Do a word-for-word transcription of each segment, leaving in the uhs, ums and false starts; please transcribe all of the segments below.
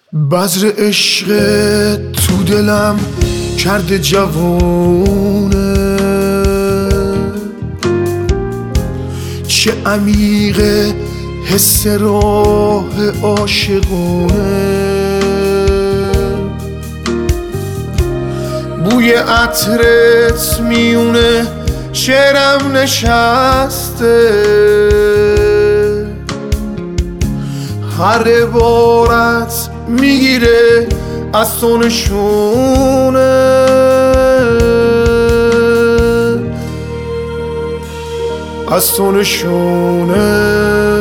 بذر عشق تو دلم کرده جوونه، چه عمیق حس راه عاشقونه. بوی عطرت میونه شعرم نشسته، هر عبارت میگیره از تو نشونه. از تو نشونه.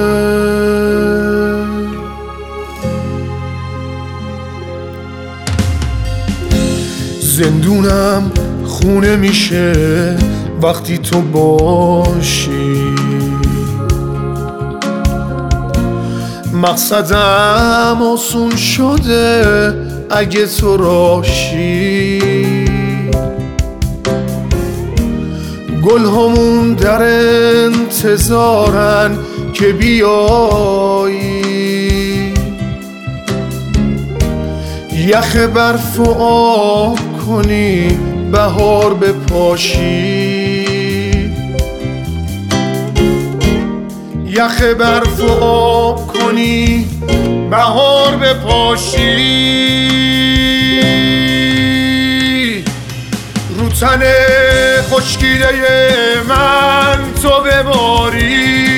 زندونم خونه میشه وقتی تو باشی، مقصدم آسون شده اگه تو راشی. گل همون در انتظارن که بیایی، یخ برف و آب کنی بهار بپاشی. یخ برف و آب کنی بهار بپاشی. رو تن خشکیده من تو بباری،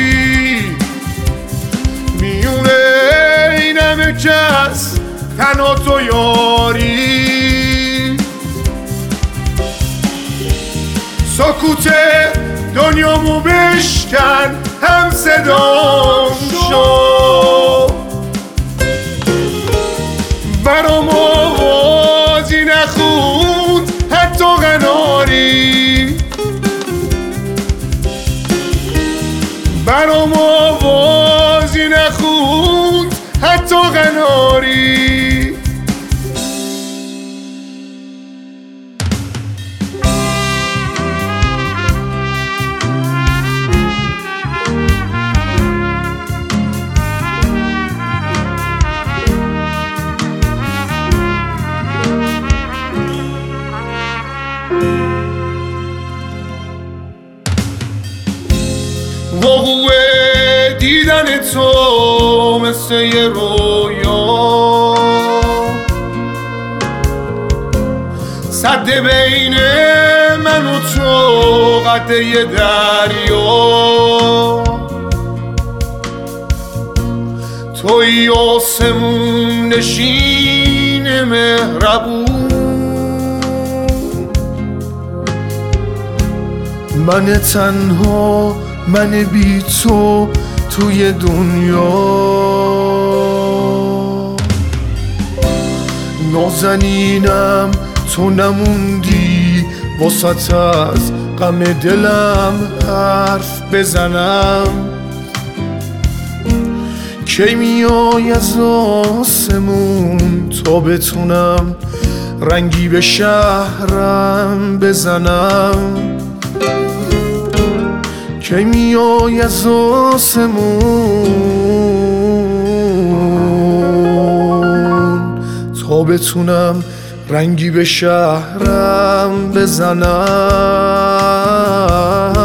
میونه این همه کس تنها تو یاری. سکوت دنیامو بشکن هم صدام شو، برام آوازی نخوند حتی قناری. برام آوازی نخوند حتی قناری. وقوع دیدن تو مثل یه رویا، سد بین من و تو قد یه دریا. توی آسمون نشین مهربون، من تنها من بی تو توی دنیا. نازنینم تو نموندی واسط از غم دلم حرف بزنم. کی میای از آسمون تا بتونم رنگی به شهرم بزنم. کی میای از آسمون تا بتونم رنگی به شهرم بزنم.